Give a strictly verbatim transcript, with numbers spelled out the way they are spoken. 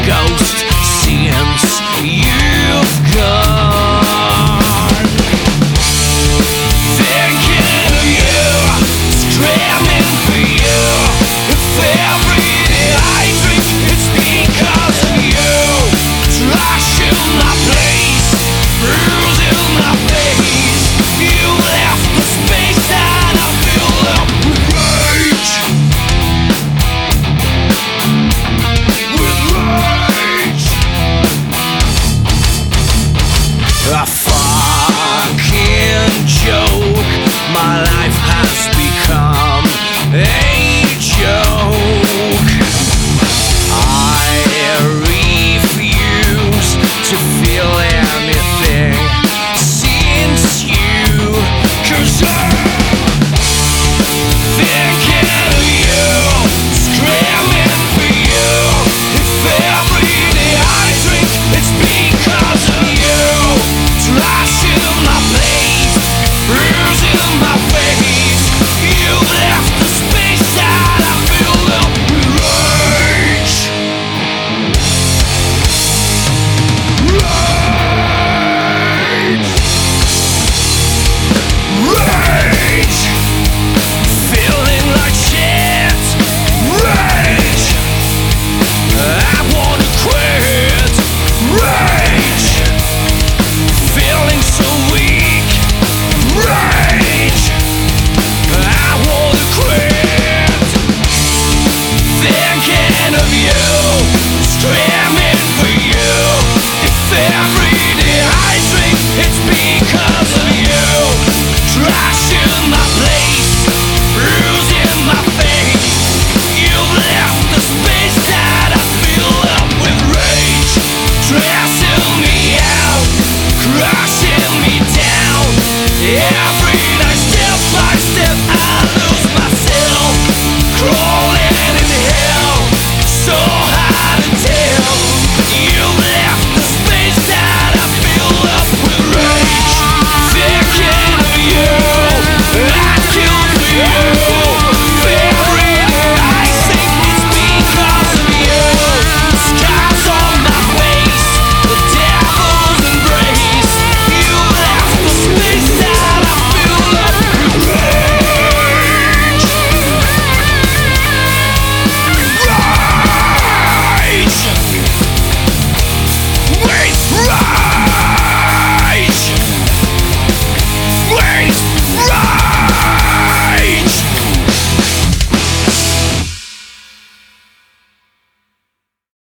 ghost since you've gone. Thinking of you, screaming for you. If every day I drink, it's because of you. Trashing my place, bruising my face. You left the space and I fill up with rage. With rage. A fucking joke. My life has become a joke. I refuse to feel anything since you, 'cause I'm thinking of you, screaming for you. If every day I drink, it's because of you. Trashing my place, bruising my face. You left the space that I filled up with rage. Rage. Rage. Feeling like shit. Rage. I wanna quit. Rage. Feeling so weak. Rage. I wanna quit. Thinking of you, screaming for you. If every day I drink, it's because